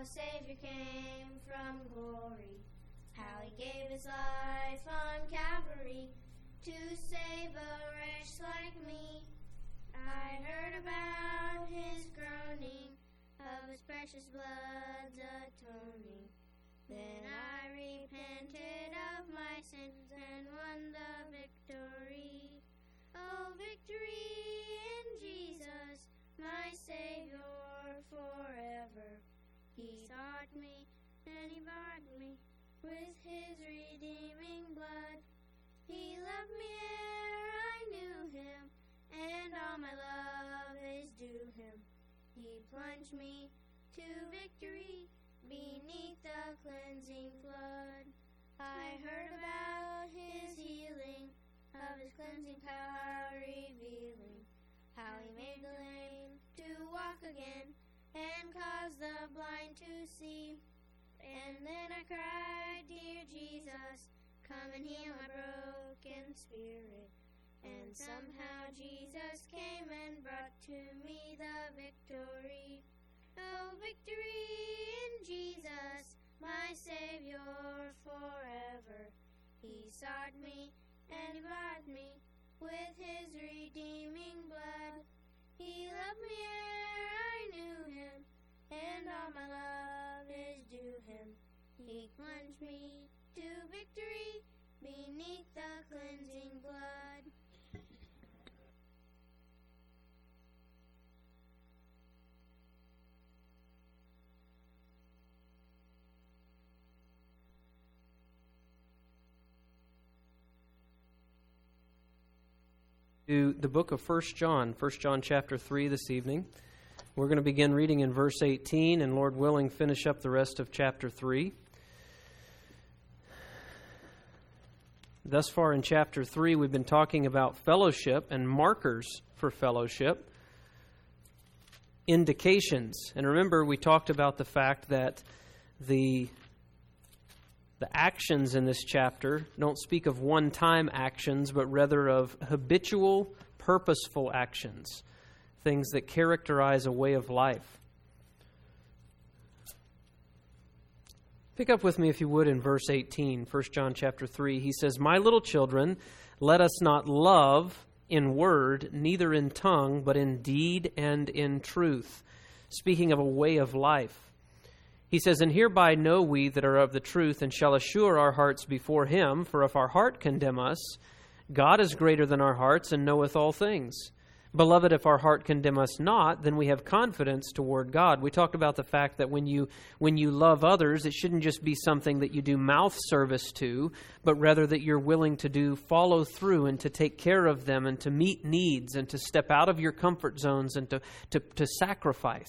a Savior came from glory, how he gave his life on Calvary to save a wretch like me. I heard about his groaning, of his precious blood's atoning. Then I repented of my sins and won the victory. Oh, victory in Jesus, my Savior forever. He sought me and he bought me with his redeeming blood. He loved me ere I knew him, and all my love is due him. He plunged me to victory beneath the cleansing flood. I heard about his healing, of his cleansing power revealing, how he made the lame to walk again, and caused the blind to see. And then I cried, dear Jesus, come and heal my broken spirit. And somehow Jesus came and brought to me the victory. Oh, victory in Jesus, my Savior forever. He sought me and he bought me with his redeeming blood. He loved me ere I knew him, and all my love is due him. He plunged me to victory beneath the cleansing blood. To the book of 1 John chapter 3 this evening. We're going to begin reading in verse 18 and, Lord willing, finish up the rest of chapter 3. Thus far in chapter 3, we've been talking about fellowship and markers for fellowship, indications. And remember, we talked about the fact that the actions in this chapter don't speak of one-time actions, but rather of habitual, purposeful actions, things that characterize a way of life. Pick up with me, if you would, in verse 18, 1 John chapter 3. He says, "My little children, let us not love in word, neither in tongue, but in deed and in truth." Speaking of a way of life. He says, "And hereby know we that are of the truth, and shall assure our hearts before him. For if our heart condemn us, God is greater than our hearts, and knoweth all things. Beloved, if our heart condemn us not, then we have confidence toward God." We talked about the fact that when you love others, it shouldn't just be something that you do mouth service to, but rather that you're willing to follow through and to take care of them and to meet needs and to step out of your comfort zones and to sacrifice.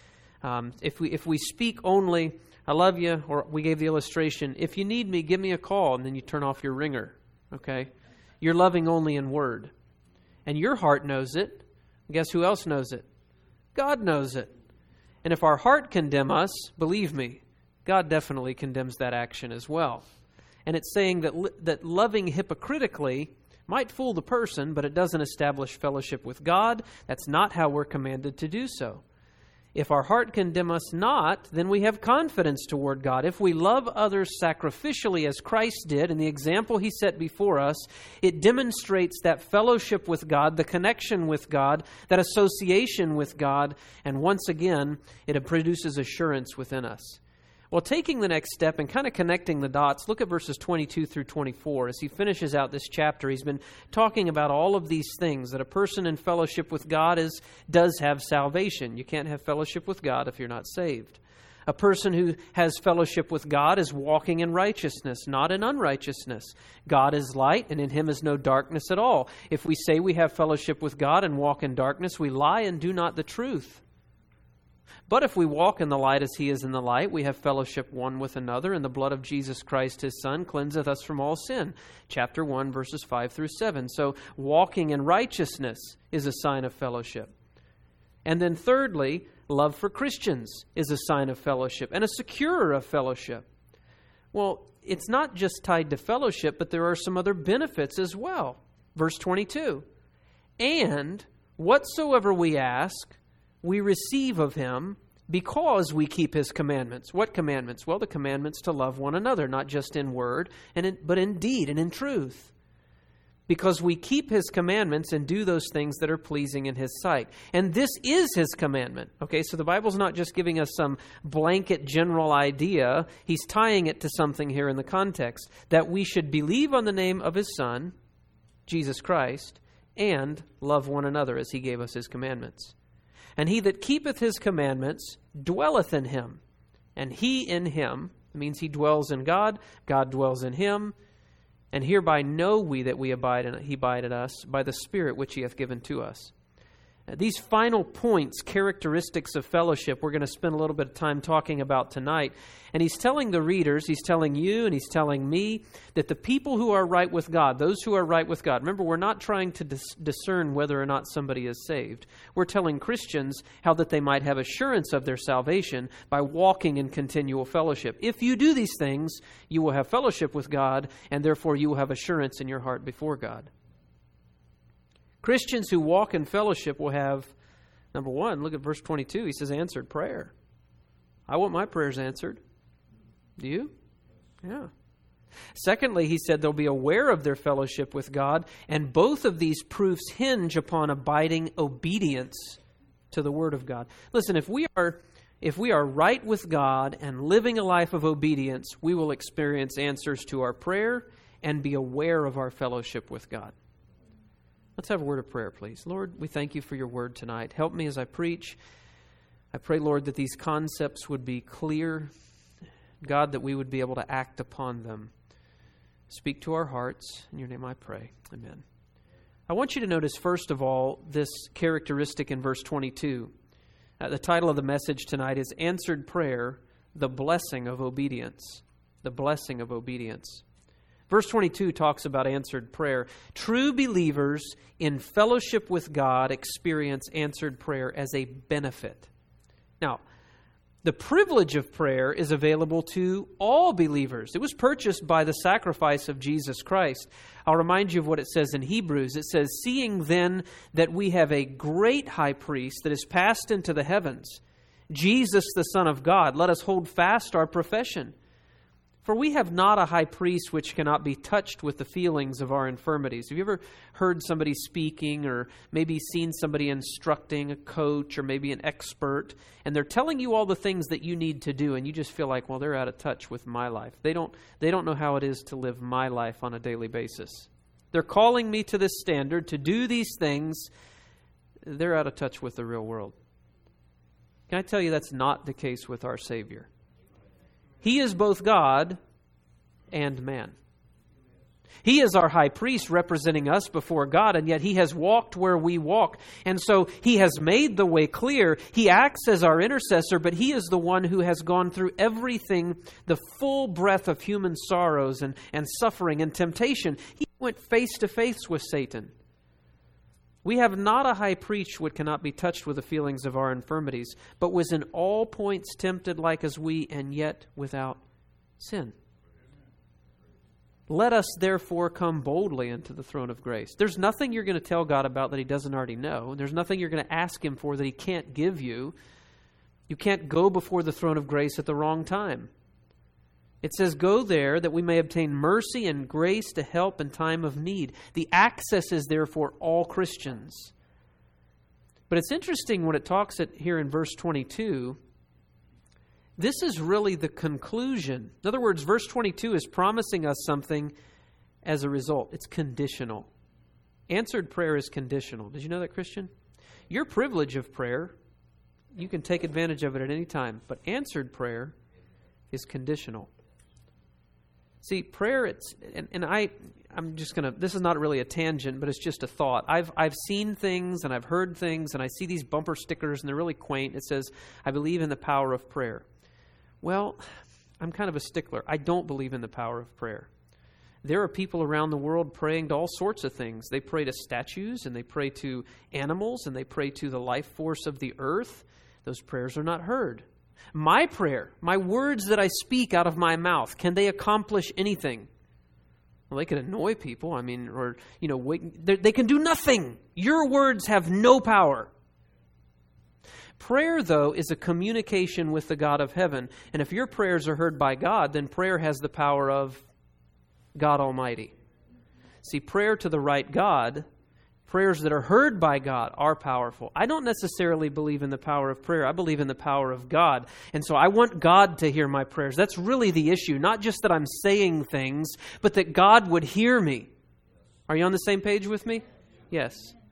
If we speak only, "I love you," or we gave the illustration, "If you need me, give me a call," and then you turn off your ringer, okay? You're loving only in word. And your heart knows it. Guess who else knows it? God knows it. And if our heart condemn us, believe me, God definitely condemns that action as well. And it's saying that loving hypocritically might fool the person, but it doesn't establish fellowship with God. That's not how we're commanded to do so. If our heart condemn us not, then we have confidence toward God. If we love others sacrificially as Christ did, in the example he set before us, it demonstrates that fellowship with God, the connection with God, that association with God, and once again, it produces assurance within us. Well, taking the next step and kind of connecting the dots, look at verses 22 through 24. As he finishes out this chapter, he's been talking about all of these things, that a person in fellowship with God does have salvation. You can't have fellowship with God if you're not saved. A person who has fellowship with God is walking in righteousness, not in unrighteousness. God is light, and in him is no darkness at all. If we say we have fellowship with God and walk in darkness, we lie and do not the truth. But if we walk in the light as he is in the light, we have fellowship one with another, and the blood of Jesus Christ, his Son, cleanseth us from all sin. Chapter 1, verses 5 through 7. So walking in righteousness is a sign of fellowship. And then thirdly, love for Christians is a sign of fellowship and a securer of fellowship. Well, it's not just tied to fellowship, but there are some other benefits as well. Verse 22. "And whatsoever we ask, we receive of him, because we keep His commandments. What commandments? Well, the commandments to love one another, not just in word, but in deed and in truth. Because we keep His commandments and do those things that are pleasing in His sight. And this is His commandment. Okay, so the Bible's not just giving us some blanket general idea. He's tying it to something here in the context. That we should believe on the name of His Son, Jesus Christ, and love one another as He gave us His commandments. And he that keepeth His commandments dwelleth in Him, and He in him. It means he dwells in God, God dwells in him. And hereby know we that He abide in us, by the Spirit which He hath given to us. These final points, characteristics of fellowship, we're going to spend a little bit of time talking about tonight. And he's telling the readers, he's telling you, and he's telling me, that the people who are right with God, those who are right with God, remember, we're not trying to discern whether or not somebody is saved. We're telling Christians how that they might have assurance of their salvation by walking in continual fellowship. If you do these things, you will have fellowship with God, and therefore you will have assurance in your heart before God. Christians who walk in fellowship will have, number one, look at verse 22. He says, answered prayer. I want my prayers answered. Do you? Yeah. Secondly, he said they'll be aware of their fellowship with God, and both of these proofs hinge upon abiding obedience to the Word of God. Listen, if we are right with God and living a life of obedience, we will experience answers to our prayer and be aware of our fellowship with God. Let's have a word of prayer, please. Lord, we thank You for Your Word tonight. Help me as I preach. I pray, Lord, that these concepts would be clear. God, that we would be able to act upon them. Speak to our hearts. In Your name I pray. Amen. I want you to notice, first of all, this characteristic in verse 22. The title of the message tonight is Answered Prayer, the Blessing of Obedience. The Blessing of Obedience. Verse 22 talks about answered prayer. True believers in fellowship with God experience answered prayer as a benefit. Now, the privilege of prayer is available to all believers. It was purchased by the sacrifice of Jesus Christ. I'll remind you of what it says in Hebrews. It says, seeing then that we have a great high priest that is passed into the heavens, Jesus the Son of God, let us hold fast our profession. For we have not a high priest which cannot be touched with the feelings of our infirmities. Have you ever heard somebody speaking or maybe seen somebody instructing, a coach or maybe an expert, and they're telling you all the things that you need to do, and you just feel like, well, they're out of touch with my life. They don't know how it is to live my life on a daily basis. They're calling me to this standard to do these things. They're out of touch with the real world. Can I tell you that's not the case with our Savior? He is both God and man. He is our high priest representing us before God, and yet He has walked where we walk. And so He has made the way clear. He acts as our intercessor, but He is the one who has gone through everything, the full breadth of human sorrows and suffering and temptation. He went face to face with Satan. We have not a high priest which cannot be touched with the feelings of our infirmities, but was in all points tempted like as we, and yet without sin. Let us therefore come boldly into the throne of grace. There's nothing you're going to tell God about that He doesn't already know. There's nothing you're going to ask Him for that He can't give you. You can't go before the throne of grace at the wrong time. It says, go there that we may obtain mercy and grace to help in time of need. The access is there for all Christians. But it's interesting when it talks here in verse 22, this is really the conclusion. In other words, verse 22 is promising us something as a result. It's conditional. Answered prayer is conditional. Did you know that, Christian? Your privilege of prayer, you can take advantage of it at any time. But answered prayer is conditional. See, prayer, I'm just going to, this is not really a tangent, but it's just a thought. I've seen things and I've heard things and I see these bumper stickers and they're really quaint. It says, I believe in the power of prayer. Well, I'm kind of a stickler. I don't believe in the power of prayer. There are people around the world praying to all sorts of things. They pray to statues and they pray to animals and they pray to the life force of the earth. Those prayers are not heard. My prayer, my words that I speak out of my mouth, can they accomplish anything? Well, they can annoy people. They can do nothing. Your words have no power. Prayer, though, is a communication with the God of heaven. And if your prayers are heard by God, then prayer has the power of God Almighty. See, prayer to the right God, prayers that are heard by God, are powerful. I don't necessarily believe in the power of prayer. I believe in the power of God. And so I want God to hear my prayers. That's really the issue. Not just that I'm saying things, but that God would hear me. Are you on the same page with me? Yes.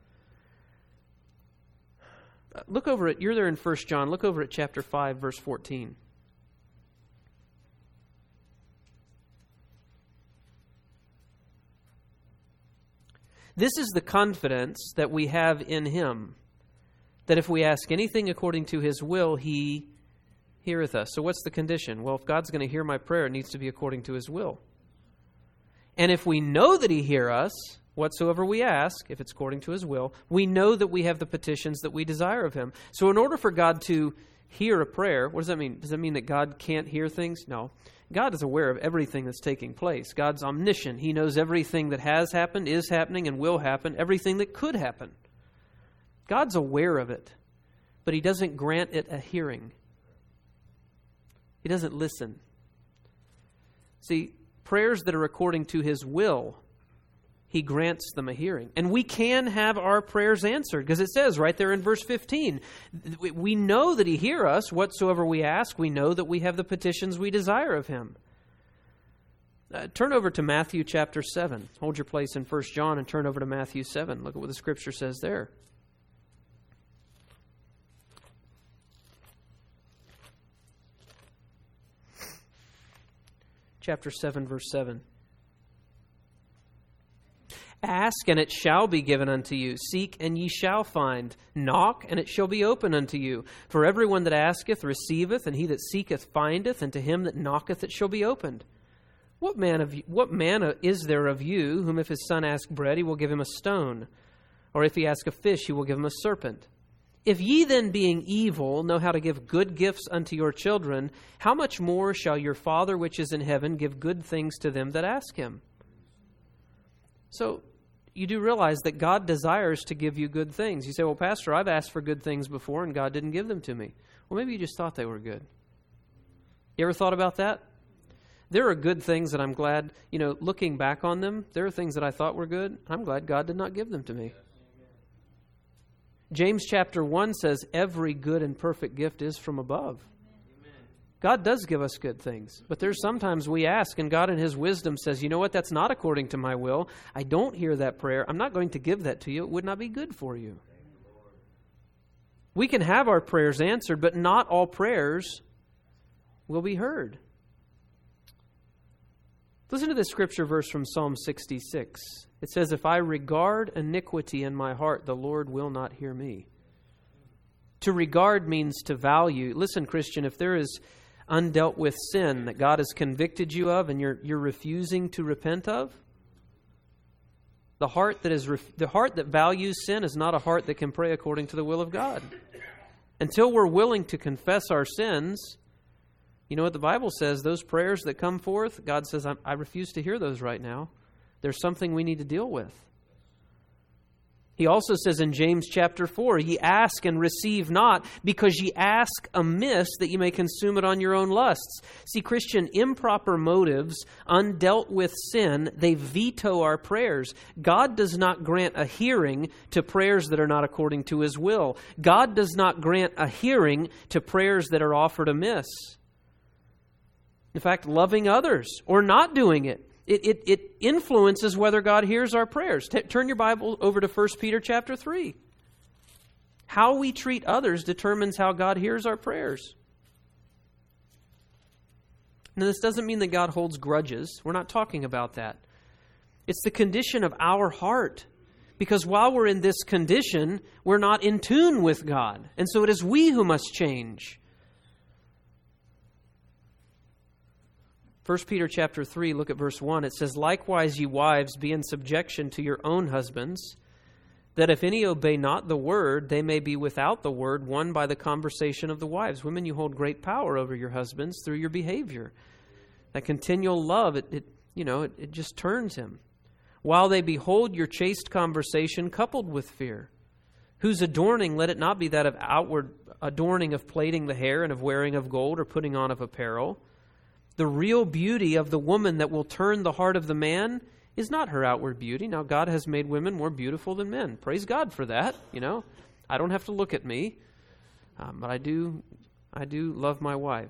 Look over at, you're there in 1 John. Look over at chapter 5, verse 14. This is the confidence that we have in Him, that if we ask anything according to His will, He heareth us. So what's the condition? Well, if God's going to hear my prayer, it needs to be according to His will. And if we know that He hears us, whatsoever we ask, if it's according to His will, we know that we have the petitions that we desire of Him. So in order for God to hear a prayer, what does that mean? Does that mean that God can't hear things? No. God is aware of everything that's taking place. God's omniscient. He knows everything that has happened, is happening, and will happen, everything that could happen. God's aware of it, but He doesn't grant it a hearing. He doesn't listen. See, prayers that are according to His will, He grants them a hearing. And we can have our prayers answered, because it says right there in verse 15, we know that He hears us whatsoever we ask. We know that we have the petitions we desire of Him. Turn over to Matthew chapter 7. Hold your place in 1 John and turn over to Matthew 7. Look at what the Scripture says there. Chapter 7, verse 7. Ask, and it shall be given unto you. Seek, and ye shall find. Knock, and it shall be opened unto you. For everyone that asketh receiveth, and he that seeketh findeth, and to him that knocketh it shall be opened. What man is there of you, whom if his son ask bread, he will give him a stone? Or if he ask a fish, he will give him a serpent? If ye then, being evil, know how to give good gifts unto your children, how much more shall your Father which is in heaven give good things to them that ask Him? So, you do realize that God desires to give you good things. You say, well, Pastor, I've asked for good things before and God didn't give them to me. Well, maybe you just thought they were good. You ever thought about that? There are good things that I'm glad, looking back on them, there are things that I thought were good. I'm glad God did not give them to me. James chapter 1 says, every good and perfect gift is from above. God does give us good things, but there's sometimes we ask, and God in His wisdom says, you know what, that's not according to my will. I don't hear that prayer. I'm not going to give that to you. It would not be good for you. We can have our prayers answered, but not all prayers will be heard. Listen to this scripture verse from Psalm 66. It says, if I regard iniquity in my heart, the Lord will not hear me. To regard means to value. Listen, Christian, if there is undealt with sin that God has convicted you of and you're refusing to repent of, the heart that values sin is not a heart that can pray according to the will of God. Until we're willing to confess our sins, you know what the Bible says, those prayers that come forth, God says, I refuse to hear those right now. There's something we need to deal with. He also says in James chapter 4, ye ask and receive not, because ye ask amiss that ye may consume it on your own lusts. See, Christian, improper motives, undealt with sin, they veto our prayers. God does not grant a hearing to prayers that are not according to His will. God does not grant a hearing to prayers that are offered amiss. In fact, loving others or not doing it, it influences whether God hears our prayers. Turn your Bible over to 1 Peter chapter 3. How we treat others determines how God hears our prayers. Now, this doesn't mean that God holds grudges. We're not talking about that. It's the condition of our heart. Because while we're in this condition, we're not in tune with God. And so it is we who must change. 1 Peter chapter 3, look at verse 1. It says, likewise, ye wives, be in subjection to your own husbands, that if any obey not the word, they may be without the word, won by the conversation of the wives. Women, you hold great power over your husbands through your behavior. That continual love, it just turns him. While they behold your chaste conversation coupled with fear, whose adorning let it not be that of outward adorning of plaiting the hair and of wearing of gold or putting on of apparel. The real beauty of the woman that will turn the heart of the man is not her outward beauty. Now, God has made women more beautiful than men. Praise God for that. I don't have to look at me, but I do love my wife.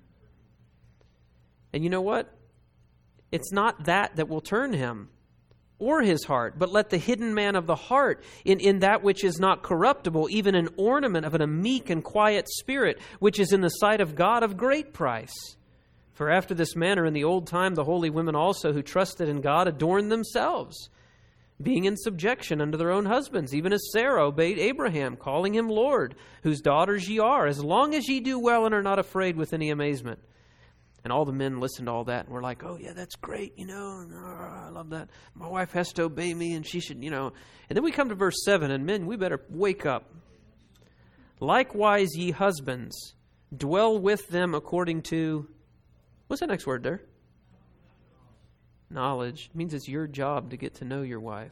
And you know what? It's not that will turn him or his heart, but let the hidden man of the heart in that which is not corruptible, even an ornament of a meek and quiet spirit, which is in the sight of God of great price. For after this manner in the old time the holy women also who trusted in God adorned themselves, being in subjection unto their own husbands, even as Sarah obeyed Abraham, calling him Lord, whose daughters ye are, as long as ye do well and are not afraid with any amazement. And all the men listened to all that and were like, oh yeah, that's great, I love that. My wife has to obey me and she should, And then we come to verse 7, and men, we better wake up. Likewise, ye husbands, dwell with them according to... What's that next word there? Knowledge. It means it's your job to get to know your wife.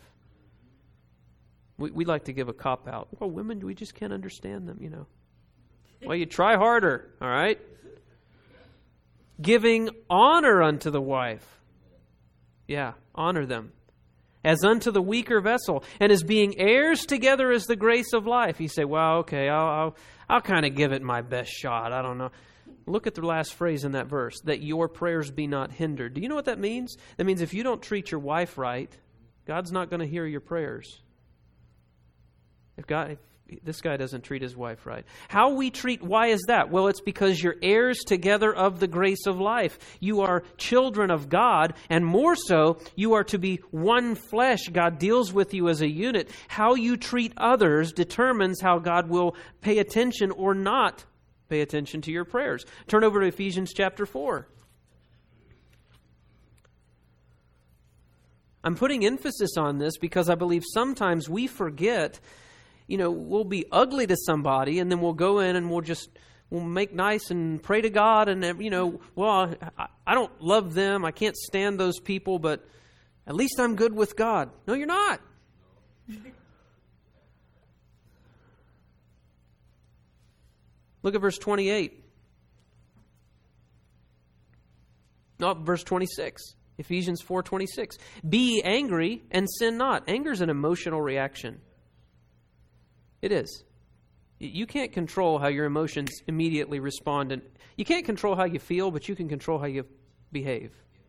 We like to give a cop-out. Well, women, we just can't understand them, Well, you try harder, all right? Giving honor unto the wife. Yeah, honor them. As unto the weaker vessel, and as being heirs together as the grace of life. You say, well, okay, I'll kind of give it my best shot. I don't know. Look at the last phrase in that verse, that your prayers be not hindered. Do you know what that means? That means if you don't treat your wife right, God's not going to hear your prayers. If this guy doesn't treat his wife right. Why is that? Well, it's because you're heirs together of the grace of life. You are children of God, and more so, you are to be one flesh. God deals with you as a unit. How you treat others determines how God will pay attention or not pay attention to your prayers. Turn over to Ephesians chapter 4. I'm putting emphasis on this because I believe sometimes we forget, we'll be ugly to somebody and then we'll go in and we'll make nice and pray to God and, I don't love them. I can't stand those people, but at least I'm good with God. No, you're not. Look at verse 28. No, verse 26. Ephesians 4:26. Be ye angry and sin not. Anger is an emotional reaction. It is. You can't control how your emotions immediately respond. And you can't control how you feel, but you can control how you behave.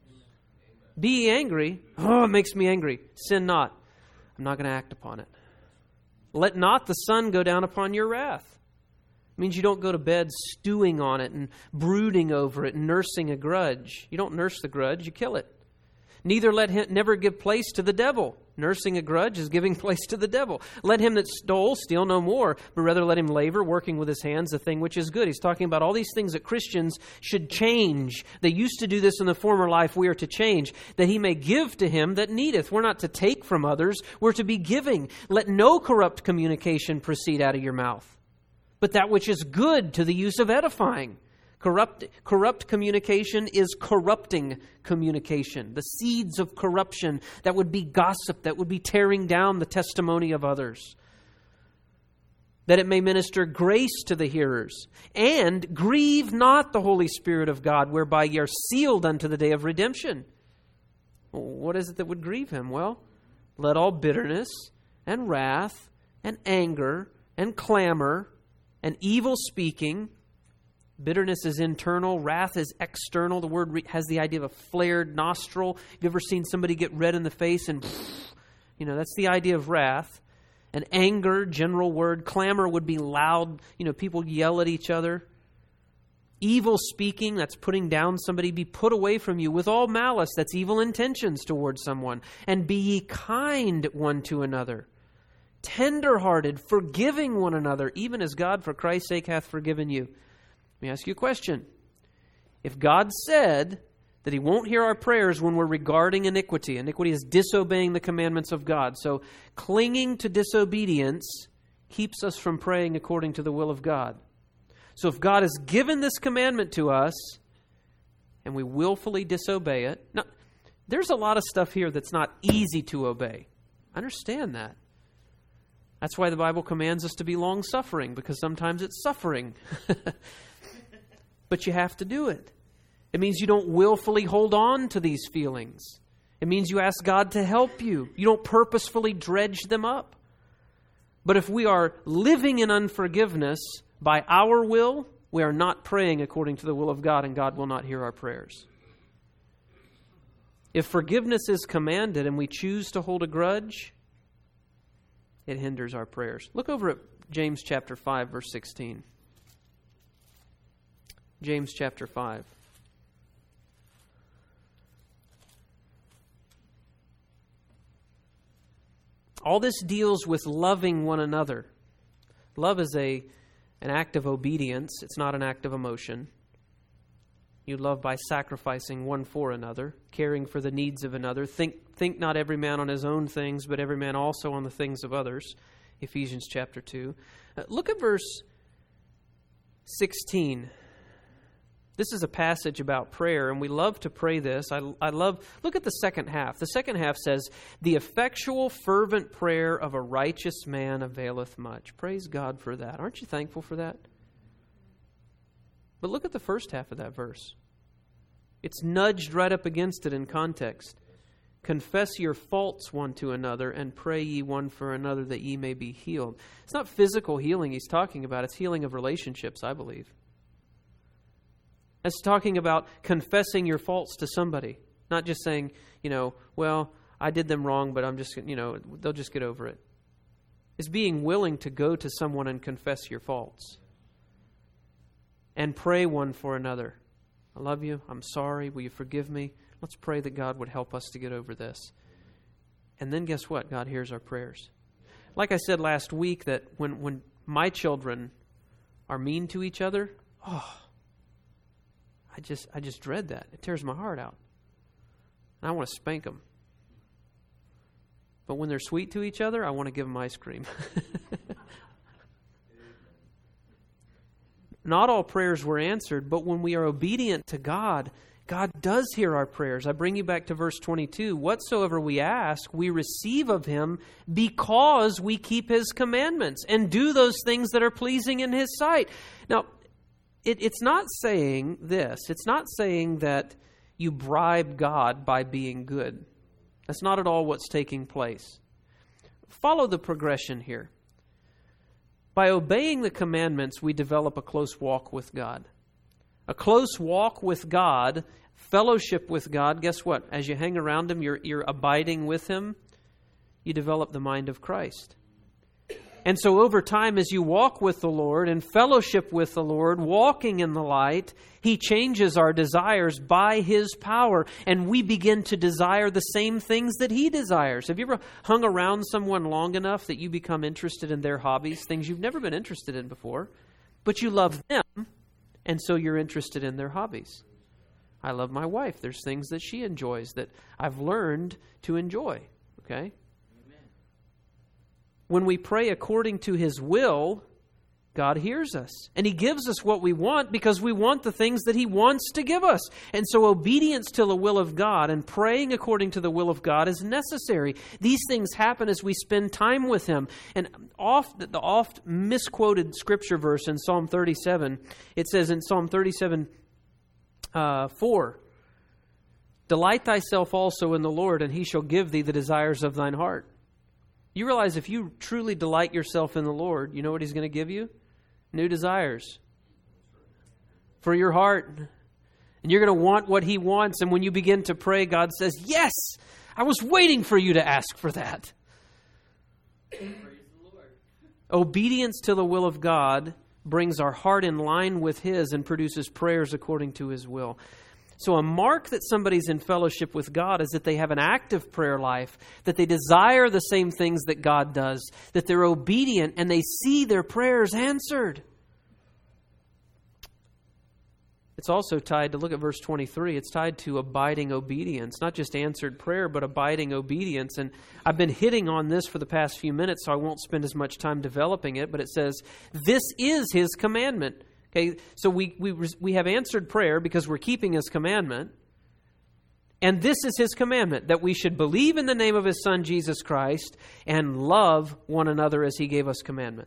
Be ye angry. Oh, it makes me angry. Sin not. I'm not going to act upon it. Let not the sun go down upon your wrath. It means you don't go to bed stewing on it and brooding over it and nursing a grudge. You don't nurse the grudge, you kill it. Neither let him never give place to the devil. Nursing a grudge is giving place to the devil. Let him that stole steal no more, but rather let him labor, working with his hands the thing which is good. He's talking about all these things that Christians should change. They used to do this in the former life. We are to change, that he may give to him that needeth. We're not to take from others. We're to be giving. Let no corrupt communication proceed out of your mouth, but that which is good to the use of edifying. Corrupt communication is corrupting communication. The seeds of corruption, that would be gossip, that would be tearing down the testimony of others. That it may minister grace to the hearers. And grieve not the Holy Spirit of God, whereby ye are sealed unto the day of redemption. What is it that would grieve him? Well, let all bitterness and wrath and anger and clamor and evil speaking. Bitterness is internal. Wrath is external. The word has the idea of a flared nostril. Have you ever seen somebody get red in the face and, that's the idea of wrath. And anger, general word. Clamor would be loud. People yell at each other. Evil speaking, that's putting down somebody. Be put away from you with all malice. That's evil intentions towards someone. And be ye kind one to another. Tender-hearted, forgiving one another, even as God for Christ's sake hath forgiven you. Let me ask you a question. If God said that he won't hear our prayers when we're regarding iniquity is disobeying the commandments of God. So clinging to disobedience keeps us from praying according to the will of God. So if God has given this commandment to us and we willfully disobey it, now, there's a lot of stuff here that's not easy to obey. I understand that. That's why the Bible commands us to be long-suffering, because sometimes it's suffering. But you have to do it. It means you don't willfully hold on to these feelings. It means you ask God to help you. You don't purposefully dredge them up. But if we are living in unforgiveness by our will, we are not praying according to the will of God, and God will not hear our prayers. If forgiveness is commanded and we choose to hold a grudge, it hinders our prayers. Look over at James chapter 5, verse 16. James chapter 5. All this deals with loving one another. Love is an act of obedience. It's not an act of emotion. You love by sacrificing one for another, caring for the needs of another. Think not every man on his own things, but every man also on the things of others. Ephesians chapter 2. Look at verse 16. This is a passage about prayer, and we love to pray this. Look at the second half. The second half says, "The effectual, fervent prayer of a righteous man availeth much." Praise God for that. Aren't you thankful for that? But look at the first half of that verse. It's nudged right up against it in context. "Confess your faults one to another, and pray ye one for another that ye may be healed." It's not physical healing he's talking about. It's healing of relationships, I believe. It's talking about confessing your faults to somebody. Not just saying, well, I did them wrong, but I'm just, they'll just get over it. It's being willing to go to someone and confess your faults. And pray one for another. I love you. I'm sorry. Will you forgive me? Let's pray that God would help us to get over this. And then guess what? God hears our prayers. Like I said last week, that when my children are mean to each other, I just dread that. It tears my heart out. And I want to spank them. But when they're sweet to each other, I want to give them ice cream. Not all prayers were answered, but when we are obedient to God, God does hear our prayers. I bring you back to verse 22. "Whatsoever we ask, we receive of Him, because we keep His commandments and do those things that are pleasing in His sight." Now, it's not saying this. It's not saying that you bribe God by being good. That's not at all what's taking place. Follow the progression here. By obeying the commandments, we develop a close walk with God. A close walk with God, fellowship with God. Guess what? As you hang around Him, you're abiding with Him. You develop the mind of Christ. And so over time, as you walk with the Lord and fellowship with the Lord, walking in the light, He changes our desires by His power. And we begin to desire the same things that He desires. Have you ever hung around someone long enough that you become interested in their hobbies, things you've never been interested in before, but you love them, and so you're interested in their hobbies? I love my wife. There's things that she enjoys that I've learned to enjoy. Okay? When we pray according to His will, God hears us. And He gives us what we want because we want the things that He wants to give us. And so obedience to the will of God and praying according to the will of God is necessary. These things happen as we spend time with Him. And the oft misquoted scripture verse in Psalm 37, it says in Psalm 37, 4, "Delight thyself also in the Lord, and He shall give thee the desires of thine heart." You realize if you truly delight yourself in the Lord, you know what He's going to give you? New desires for your heart. And you're going to want what He wants. And when you begin to pray, God says, "Yes, I was waiting for you to ask for that." Praise the Lord. Obedience to the will of God brings our heart in line with His and produces prayers according to His will. So a mark that somebody's in fellowship with God is that they have an active prayer life, that they desire the same things that God does, that they're obedient and they see their prayers answered. It's also tied to, look at verse 23, it's tied to abiding obedience, not just answered prayer, but abiding obedience. And I've been hitting on this for the past few minutes, so I won't spend as much time developing it, but it says, this is His commandment. Okay, so we have answered prayer because we're keeping His commandment. And this is His commandment, that we should believe in the name of His Son, Jesus Christ, and love one another as He gave us commandment.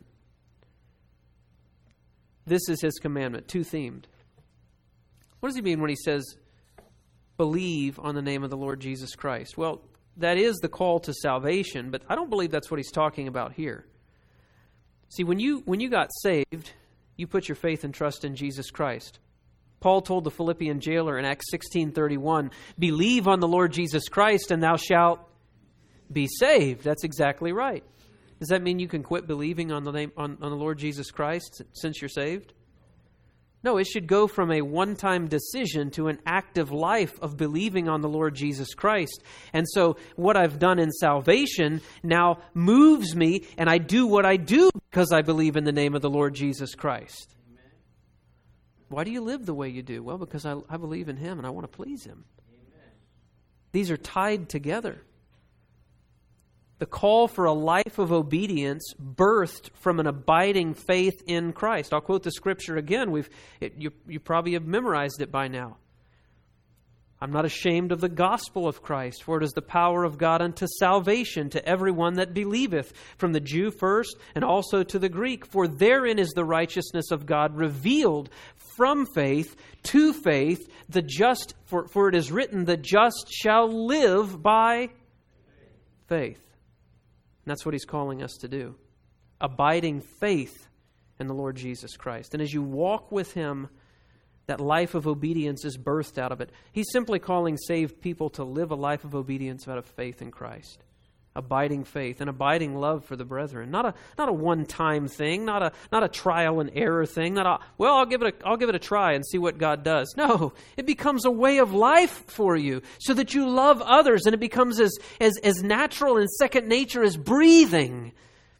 This is His commandment, two-themed. What does He mean when He says, believe on the name of the Lord Jesus Christ? Well, that is the call to salvation, but I don't believe that's what He's talking about here. See, when you got saved, you put your faith and trust in Jesus Christ. Paul told the Philippian jailer in Acts 16:31, believe on the Lord Jesus Christ and thou shalt be saved. That's exactly right. Does that mean you can quit believing on the name on the Lord Jesus Christ since you're saved? No, it should go from a one-time decision to an active life of believing on the Lord Jesus Christ. And so what I've done in salvation now moves me, and I do what I do because I believe in the name of the Lord Jesus Christ. Why do you live the way you do? Well, because I believe in Him and I want to please Him. Amen. These are tied together. The call for a life of obedience birthed from an abiding faith in Christ. I'll quote the scripture again. You probably have memorized it by now. I'm not ashamed of the gospel of Christ, for it is the power of God unto salvation to everyone that believeth, from the Jew first and also to the Greek. For therein is the righteousness of God revealed from faith to faith. The just, for it is written, the just shall live by faith. And that's what He's calling us to do. Abiding faith in the Lord Jesus Christ. And as you walk with Him, that life of obedience is birthed out of it. He's simply calling saved people to live a life of obedience out of faith in Christ. Abiding faith and abiding love for the brethren. Not a one-time thing, not a trial and error thing, I'll give it a try and see what God does. No, it becomes a way of life for you so that you love others, and it becomes as natural and second nature as breathing.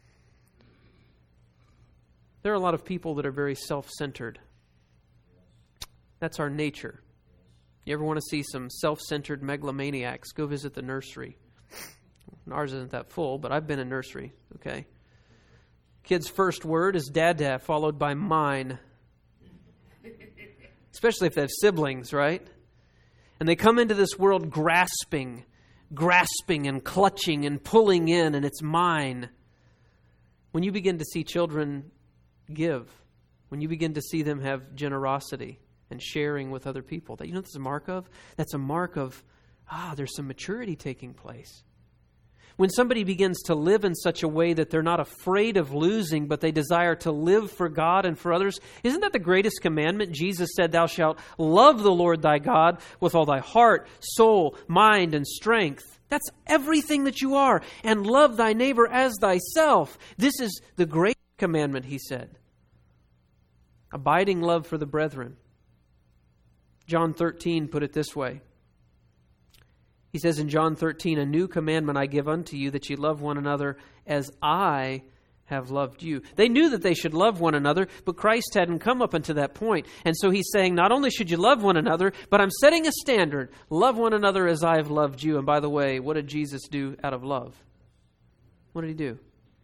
There are a lot of people that are very self-centered. That's our nature. You ever want to see some self-centered megalomaniacs? Go visit the nursery. Ours isn't that full, but I've been in nursery, okay? Kid's first word is dada, followed by mine. Especially if they have siblings, right? And they come into this world grasping and clutching and pulling in, and it's mine. When you begin to see children give, when you begin to see them have generosity and sharing with other people, that, you know what that's a mark of? That's a mark of, there's some maturity taking place. When somebody begins to live in such a way that they're not afraid of losing, but they desire to live for God and for others, isn't that the greatest commandment? Jesus said, thou shalt love the Lord thy God with all thy heart, soul, mind, and strength. That's everything that you are. And love thy neighbor as thyself. This is the great commandment, He said. Abiding love for the brethren. John 13 put it this way. He says in John 13, a new commandment I give unto you, that ye love one another as I have loved you. They knew that they should love one another, but Christ hadn't come up unto that point. And so He's saying, not only should you love one another, but I'm setting a standard. Love one another as I have loved you. And by the way, what did Jesus do out of love? What did He do?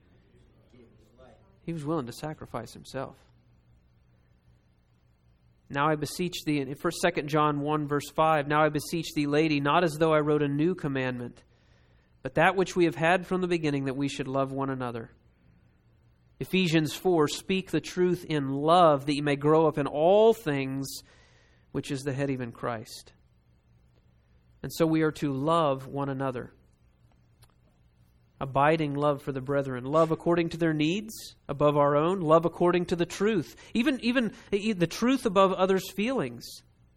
He was willing to sacrifice Himself. Now I beseech thee, in 2 John 1 verse 5, now I beseech thee, lady, not as though I wrote a new commandment, but that which we have had from the beginning, that we should love one another. Ephesians 4, speak the truth in love, that ye may grow up in all things, which is the head, even Christ. And so we are to love one another. Abiding love for the brethren. Love according to their needs above our own. Love according to the truth. Even the truth above others' feelings.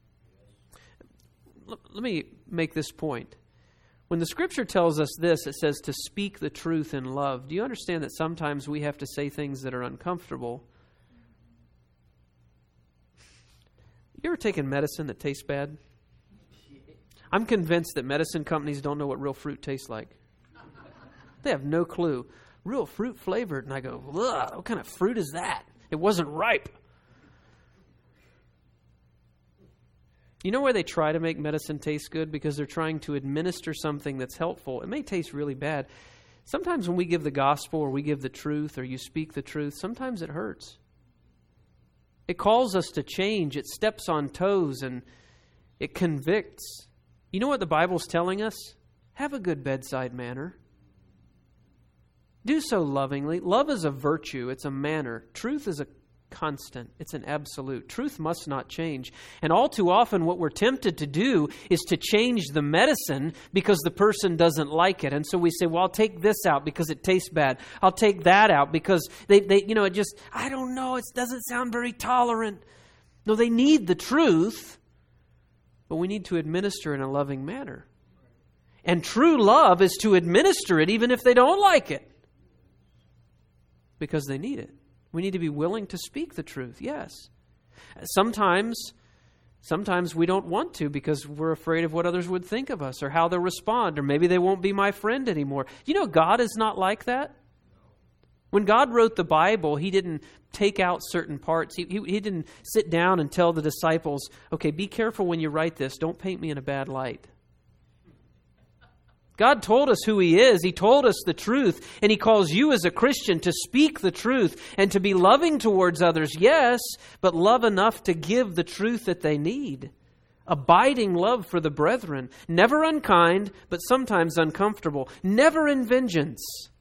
Let me make this point. When the Scripture tells us this, it says to speak the truth in love. Do you understand that sometimes we have to say things that are uncomfortable? You ever taken medicine that tastes bad? I'm convinced that medicine companies don't know what real fruit tastes like. They have no clue. Real fruit flavored. And I go, ugh, what kind of fruit is that? It wasn't ripe. You know why they try to make medicine taste good? Because they're trying to administer something that's helpful. It may taste really bad. Sometimes when we give the gospel or we give the truth or you speak the truth, sometimes it hurts. It calls us to change. It steps on toes and it convicts. You know what the Bible's telling us? Have a good bedside manner. Do so lovingly. Love is a virtue. It's a manner. Truth is a constant. It's an absolute. Truth must not change. And all too often what we're tempted to do is to change the medicine because the person doesn't like it. And so we say, well, I'll take this out because it tastes bad. I'll take that out because it just, I don't know, it doesn't sound very tolerant. No, they need the truth, but we need to administer in a loving manner. And true love is to administer it even if they don't like it, because they need it. We need to be willing to speak the truth, yes. Sometimes we don't want to because we're afraid of what others would think of us or how they'll respond, or maybe they won't be my friend anymore. You know, God is not like that. When God wrote the Bible, He didn't take out certain parts. He didn't sit down and tell the disciples, okay, be careful when you write this. Don't paint me in a bad light. God told us who He is. He told us the truth. And He calls you as a Christian to speak the truth and to be loving towards others, yes, but love enough to give the truth that they need. Abiding love for the brethren. Never unkind, but sometimes uncomfortable. Never in vengeance.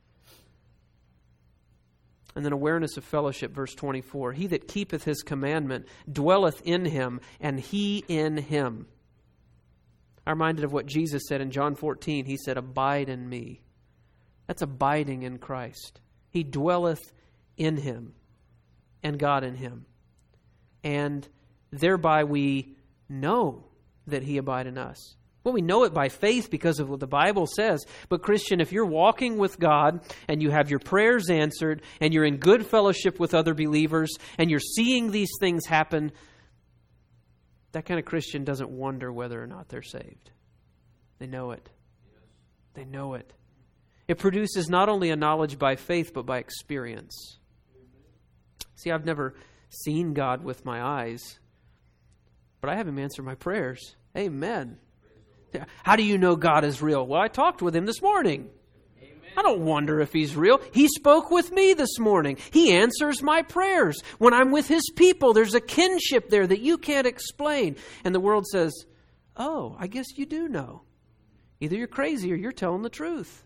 And then awareness of fellowship, verse 24. He that keepeth His commandment dwelleth in Him, and He in him. I'm reminded of what Jesus said in John 14. He said, abide in me. That's abiding in Christ. He dwelleth in Him, and God in Him. And thereby we know that He abide in us. Well, we know it by faith because of what the Bible says. But Christian, if you're walking with God and you have your prayers answered and you're in good fellowship with other believers and you're seeing these things happen, that kind of Christian doesn't wonder whether or not they're saved. They know it. They know it. It produces not only a knowledge by faith, but by experience. See, I've never seen God with my eyes, but I have Him answer my prayers. Amen. How do you know God is real? Well, I talked with Him this morning. Amen. I don't wonder if He's real. He spoke with me this morning. He answers my prayers. When I'm with His people, there's a kinship there that you can't explain. And the world says, oh, I guess you do know. Either you're crazy or you're telling the truth.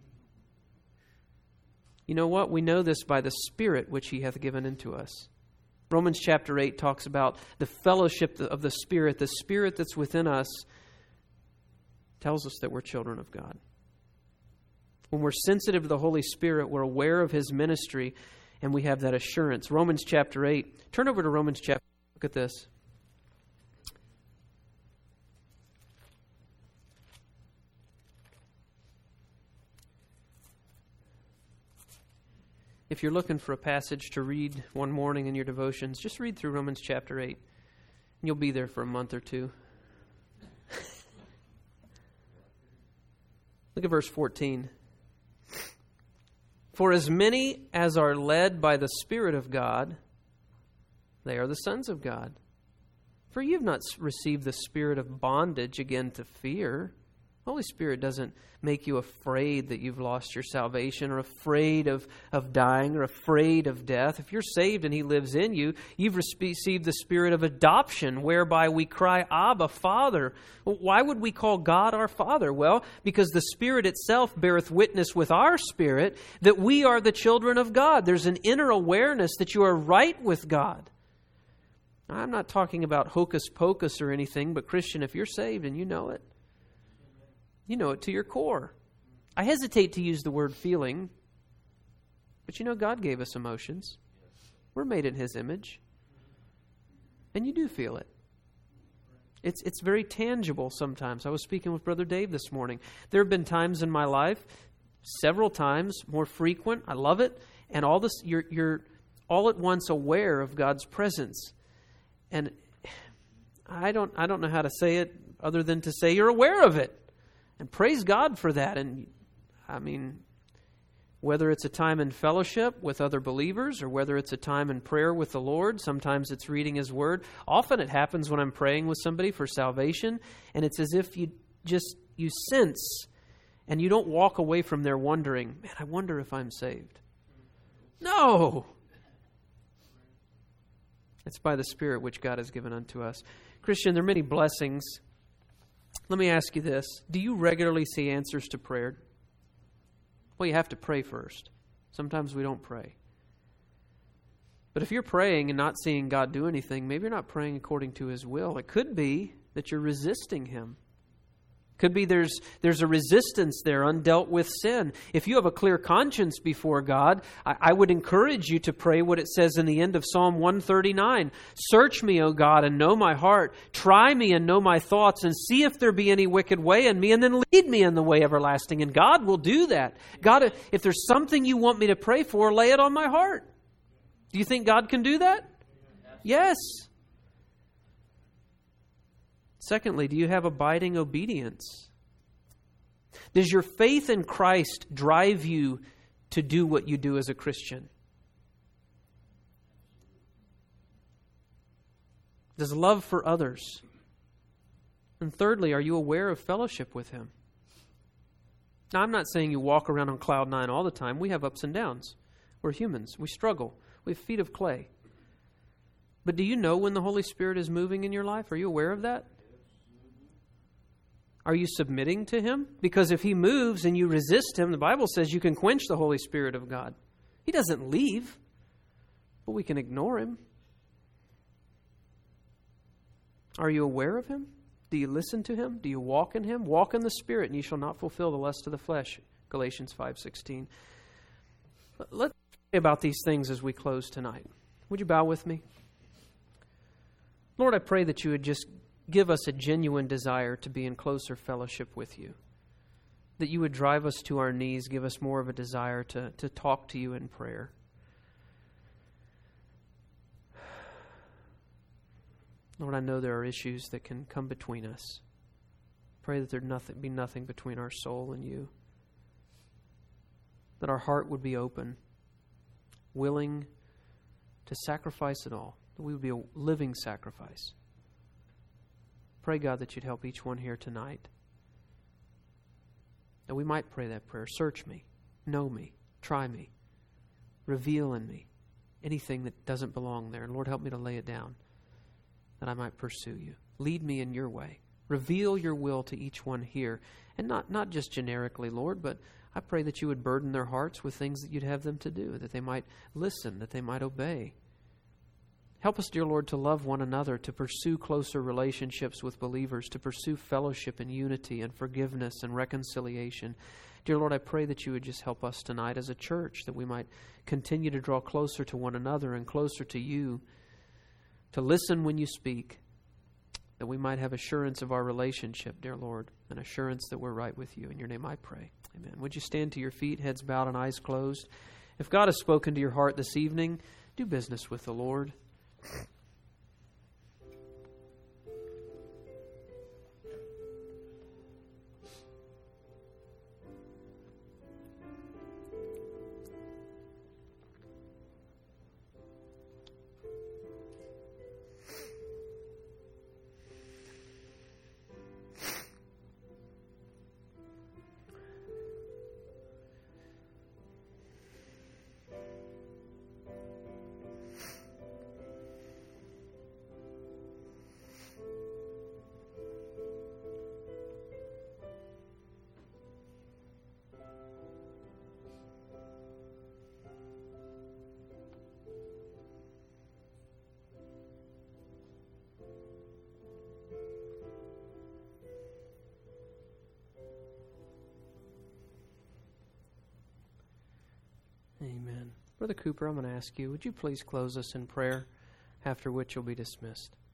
You know what? We know this by the Spirit which He hath given unto us. Romans chapter 8 talks about the fellowship of the Spirit that's within us. Tells us that we're children of God. When we're sensitive to the Holy Spirit, we're aware of His ministry, and we have that assurance. Romans chapter 8. Turn over to Romans chapter 8. Look at this. If you're looking for a passage to read one morning in your devotions, just read through Romans chapter 8. And you'll be there for a month or two. Look at verse 14. For as many as are led by the Spirit of God, they are the sons of God. For you have not received the spirit of bondage again to fear. The Holy Spirit doesn't make you afraid that you've lost your salvation or afraid of dying or afraid of death. If you're saved and He lives in you, you've received the spirit of adoption whereby we cry, Abba, Father. Well, why would we call God our Father? Well, because the Spirit itself beareth witness with our spirit that we are the children of God. There's an inner awareness that you are right with God. I'm not talking about hocus pocus or anything, but Christian, if you're saved and you know it, you know it to your core. I hesitate to use the word feeling, but you know God gave us emotions. We're made in His image. And you do feel it. It's very tangible sometimes. I was speaking with Brother Dave this morning. There have been times in my life, several times, more frequent, I love it, and all this you're all at once aware of God's presence. And I don't know how to say it other than to say you're aware of it. And praise God for that. And I mean, whether it's a time in fellowship with other believers or whether it's a time in prayer with the Lord, sometimes it's reading His Word. Often it happens when I'm praying with somebody for salvation, and it's as if you sense and you don't walk away from there wondering, man, I wonder if I'm saved. No! It's by the Spirit which God has given unto us. Christian, there are many blessings Let me ask you this. Do you regularly see answers to prayer? Well, you have to pray first. Sometimes we don't pray. But if you're praying and not seeing God do anything, maybe you're not praying according to His will. It could be that you're resisting Him. Could be there's a resistance there, undealt with sin. If you have a clear conscience before God, I would encourage you to pray what it says in the end of Psalm 139. Search me, O God, and know my heart. Try me and know my thoughts, and see if there be any wicked way in me, and then lead me in the way everlasting. And God will do that. God, if there's something you want me to pray for, lay it on my heart. Do you think God can do that? Yes. Secondly, do you have abiding obedience? Does your faith in Christ drive you to do what you do as a Christian? Does love for others? And thirdly, are you aware of fellowship with Him? Now, I'm not saying you walk around on cloud nine all the time. We have ups and downs. We're humans. We struggle. We have feet of clay. But do you know when the Holy Spirit is moving in your life? Are you aware of that? Are you submitting to Him? Because if He moves and you resist Him, the Bible says you can quench the Holy Spirit of God. He doesn't leave, but we can ignore Him. Are you aware of Him? Do you listen to Him? Do you walk in Him? Walk in the Spirit, and you shall not fulfill the lust of the flesh. Galatians 5:16. Let's pray about these things as we close tonight. Would you bow with me? Lord, I pray that you would just give us a genuine desire to be in closer fellowship with you. That you would drive us to our knees, give us more of a desire to talk to you in prayer. Lord, I know there are issues that can come between us. Pray that there be nothing between our soul and you. That our heart would be open, willing to sacrifice it all. That we would be a living sacrifice. Pray, God, that you'd help each one here tonight. That we might pray that prayer. Search me, know me, try me, reveal in me anything that doesn't belong there. And Lord, help me to lay it down, that I might pursue you. Lead me in your way. Reveal your will to each one here. And not just generically, Lord, but I pray that you would burden their hearts with things that you'd have them to do, that they might listen, that they might obey. Help us, dear Lord, to love one another, to pursue closer relationships with believers, to pursue fellowship and unity and forgiveness and reconciliation. Dear Lord, I pray that you would just help us tonight as a church, that we might continue to draw closer to one another and closer to you, to listen when you speak, that we might have assurance of our relationship, dear Lord, and assurance that we're right with you. In your name I pray. Amen. Would you stand to your feet, heads bowed and eyes closed? If God has spoken to your heart this evening, do business with the Lord. Amen. Brother Cooper, I'm going to ask you, would you please close us in prayer, after which you'll be dismissed.